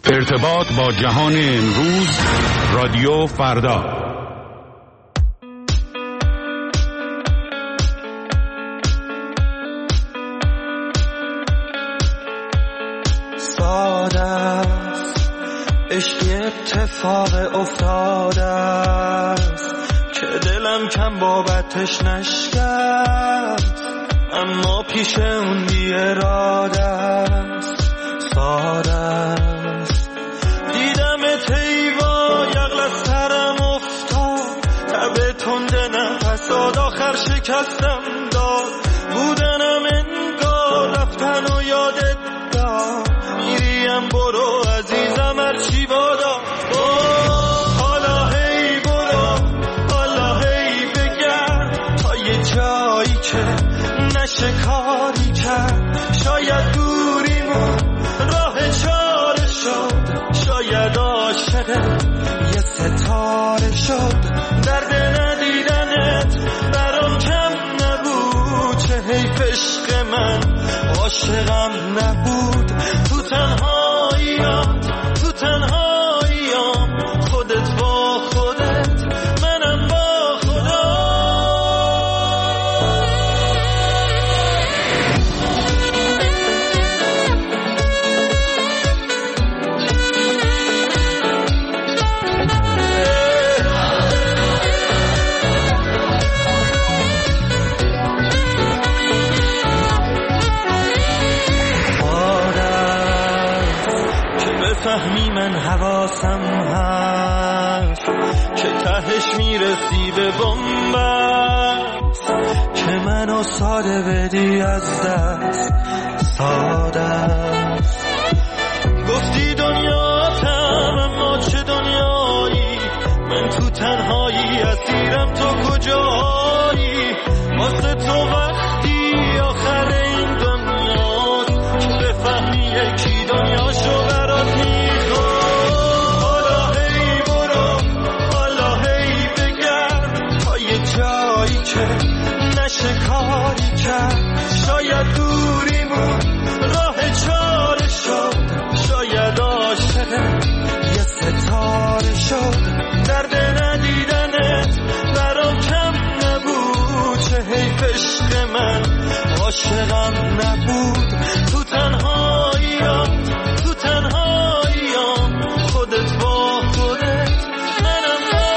ارتباط با جهان امروز، رادیو فردا. ساده است عشقی اتفاق افتاده است که دلم کم بابتش نشکست، اما پیش اون بی اراده است. ساده است دیدم تیوا یغل از سرم افتاد، تب تنده نفساد آخر شکستم داد. بودنم انگار رفتن و یادت داد، میریم برو عزیزم هرچی بادا. حالا هی برو، حالا هی بگرد تا یه جایی که نشه کاری کرد. شاید دوریمون راه چاره شد، شاید عاشقت یه ستاره شد. درد ندیدنت برام کم نبود، چه حیف عشق من عاشقم نبود. تو تنهاییام، تو تنهاییام، خودت با خودت منم با خدا. فهمی من حواسم هست که تهش میرسی به بنبست، که منو ساده بدی از دست. ساده است گفتی دنیاتم اما چه دنیایی، من تو تنهایی اسیرم تو کجایی. واسه تو وقتی آخر این دنیاست که بفهمی یکی دنیاشو برات میخواد. حالا هی برو، حالا هی بگرد تا یه جایی که نشه کاری کرد. شاید دوریمون راه چاره شد، شاید عاشقت یه ستاره شد. درد ندیدنت برام کم نبود، چه حیف عشق من عاشقم نبود. تو تنهاییام، تو تنهاییام، خودت با خودت منم با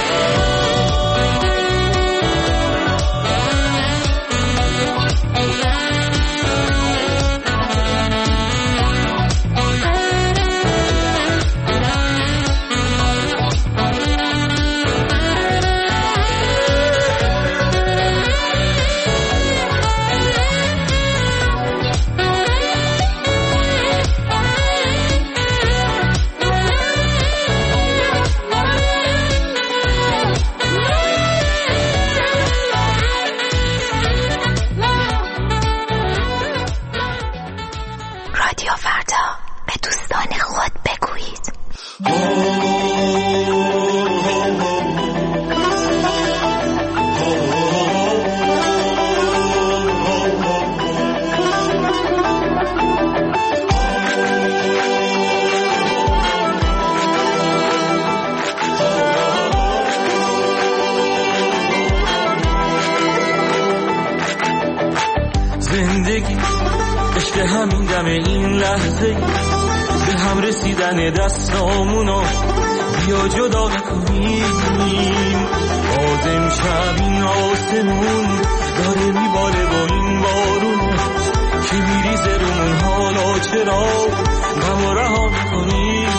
همین دم این لحظه به هم رسیدن دستامونو بیا جدا نکنیم. باز امشب این آسمون داره میباره با این بارون که میریزه رومون. حالا چرا غم رها میکنیم؟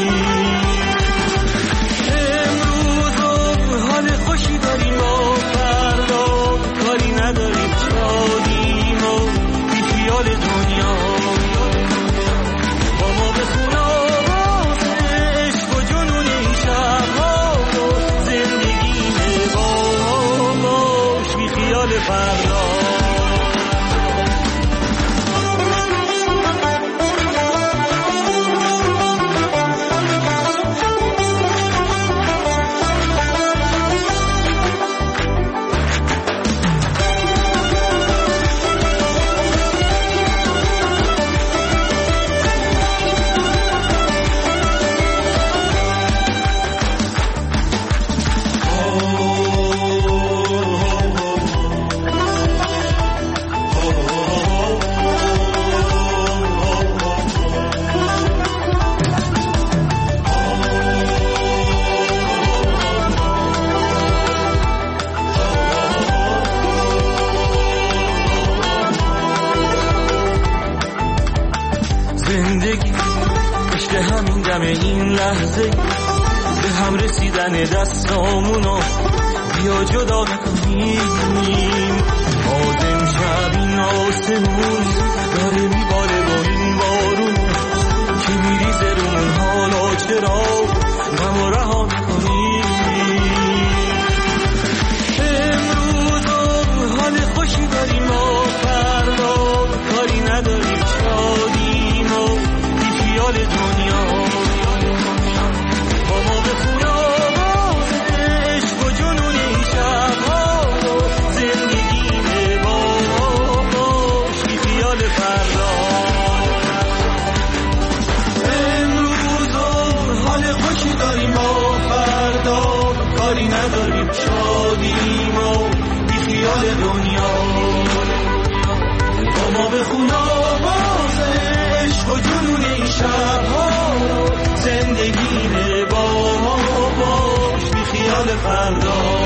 امروز حال خوشی داریم با فردا، کاری نداریم شادیم و بی خیال دنیا. با ما بخون آواز عشق و جنون این شبها و زندگی باش بی خیال فردا. زندگی عشق همین دم این لحظه به هم رسیدن دستامونو بیا جدا نکنیم. آدم شب این آسمون داره میباره با این بارون که میریزه رومون، حالا چرا غم رها نکنیم. امروز حال خوشی داریم و فردا کاری نداریم، شادیم و بی خیال دنیا با ما بخون آواز عشق و جنون این شبها و زندگی با باش بی خیال فردا. امروز حال خوشی داریم و فردا کاری نداریم، شادیم و بی خیال دنیا با ما بخون آواز عشق و جنون این شبها زندگی با ما باش بی خیال فردا.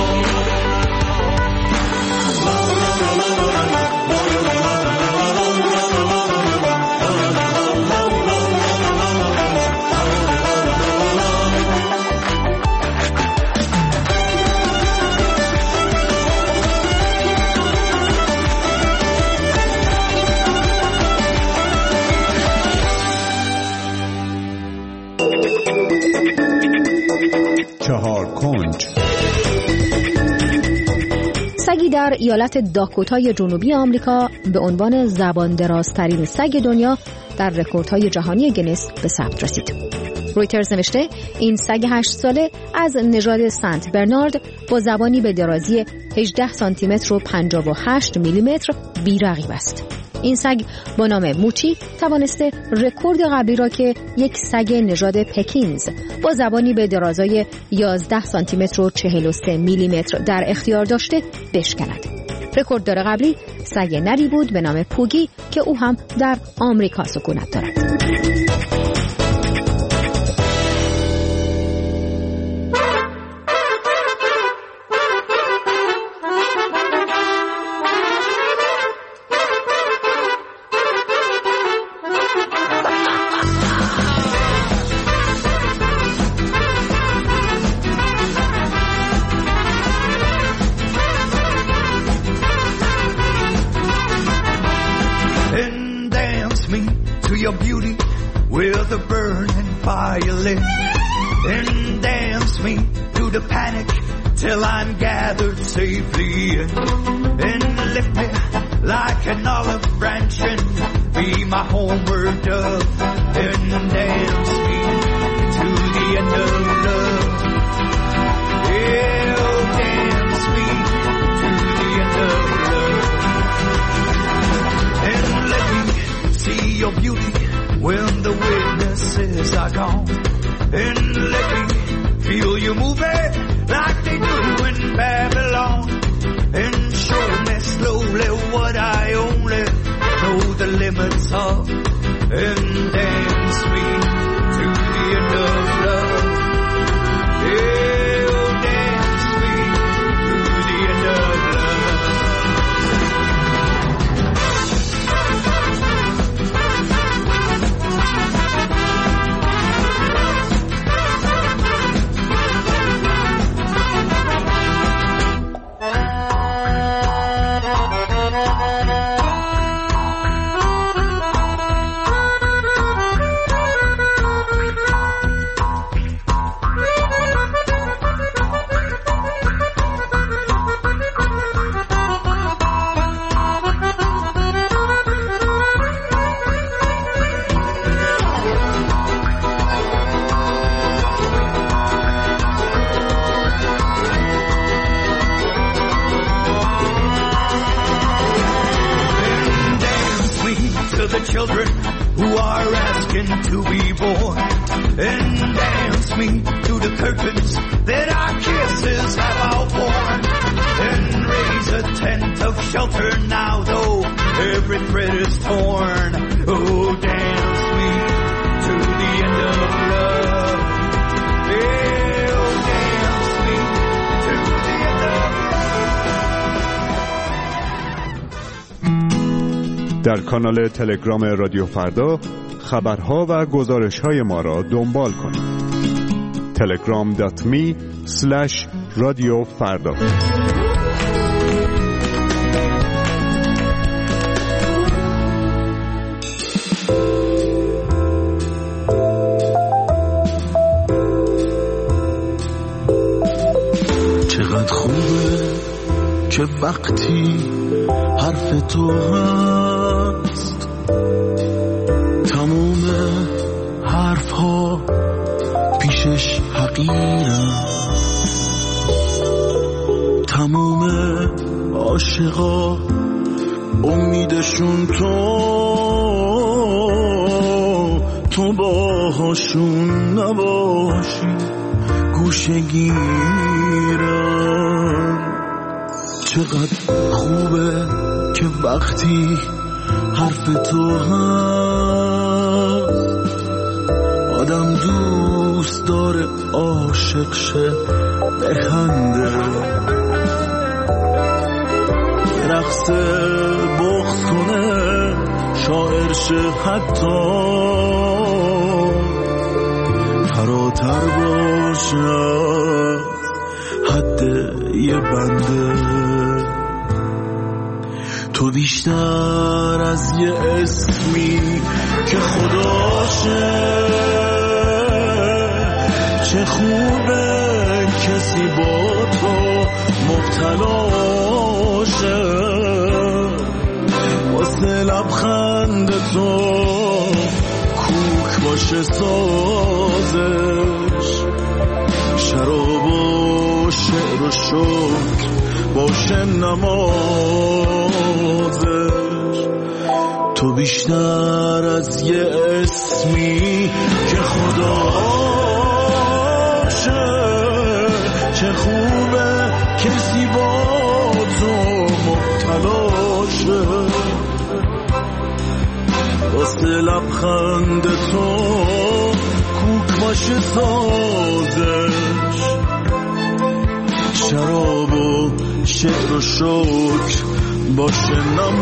چهار کنج. سگی در ایالت داکوتای جنوبی آمریکا به عنوان زبان درازترین سگ دنیا در رکوردهای جهانی گینس به ثبت رسید. رویترز نوشته این سگ 8 ساله از نژاد سنت برنارد با زبانی به درازی 18 سانتی متر و 58 میلی متر بی‌رقیب است. این سگ با نام موچی توانسته رکورد قبلی را که یک سگ نژاد پکینز با زبانی به درازای 11 سانتی متر و 43 میلی متر در اختیار داشته بشکند. رکورددار قبلی سگ نری بود به نام پوگی که او هم در آمریکا سکونت دارد. Your beauty with a burning violin, and dance me through the panic till I'm gathered safely in, and lift me like an olive branch and be my homeward dove, and dance me to the end of love. Yeah, dance me to the end of love, and let me see your beauty when the witnesses are gone, and let me feel you moving like they do in Babylon, and show me slowly what I only know the limits of, and dance me to the end of love. Yeah, dance me to the end of love. Children who are asking to be born, and dance me through the curtains that our kisses have outworn, and raise a tent of shelter now though every thread is torn. Oh, dance me to the end of love. Yeah, oh, dance me to the end of در کانال تلگرام رادیو فردا خبرها و گزارش‌های ما را دنبال کنید. telegram.me/رادیو فردا. چقدر خوبه که وقتی حرف تو هست تموم حرف ها پیشش حقیره، تموم عاشقا امیدشون تو باهاشون نباشی گوشه گیرن. چقدر خوبه که وقتی حرف تو هست آدم دوست داره عاشق شه بخنده، رقص بغض کنه شاعر شه، حتی فراتر باشه حد یه بنده. تو بیشتر از یه اسمی که خداشه، چه خوبه کسی با تو مبتلاشه، واسه لبخند تو کوک باشه سازش، شراب و شعر و شکر باشه نمازش. تو بیشتر از یه اسمی که خداشه، چه خوبه کسی با تو مبتلاشه، واسه لبخند تو کوک باشه سازش، شراب و شعر و شکر باشه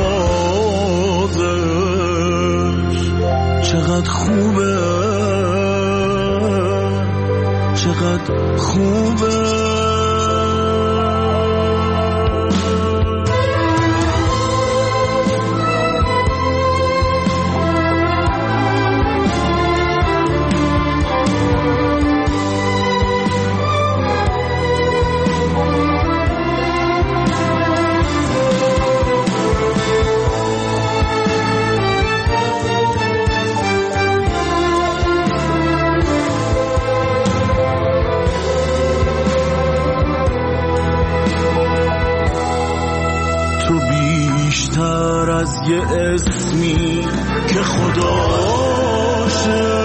نمازش. چقدر خوبه، چقدر خوبه. از یه اسمی که خداشه،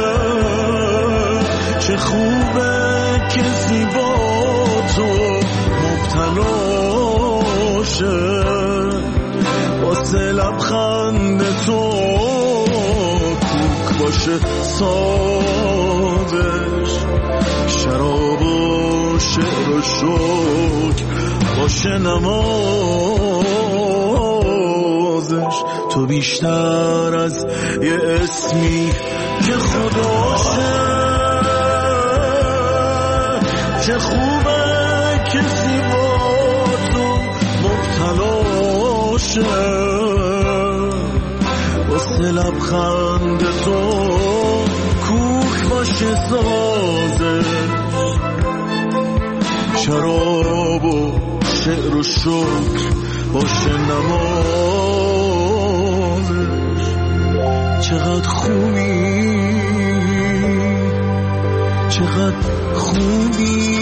چه خوبه کسی با تو مبتلاشه، واسه لبخند تو کوک باشه سازش، شراب و شعر و شکر باشه نمازش. تو بیشتر از یه اسمی که خداشه، چه خوبه کسی با تو مبتلاشه، واسه لبخند تو کوک باشه سازش، شراب و شعر و شکر باشه نمازش. چقدر خوبی، چقدر خوبی.